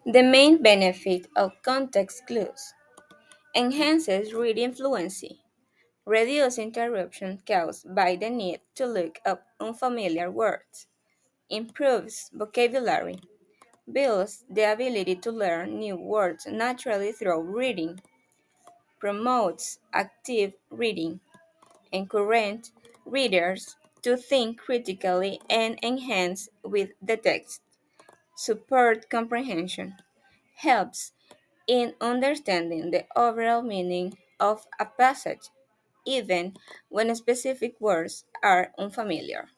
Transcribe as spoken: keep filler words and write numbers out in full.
The main benefit of context clues enhances reading fluency, reduces interruption caused by the need to look up unfamiliar words, improves vocabulary, builds the ability to learn new words naturally through reading, promotes active reading, encourages readers to think critically and enhance with the text, support comprehension, helps in understanding the overall meaning of a passage, even when specific words are unfamiliar.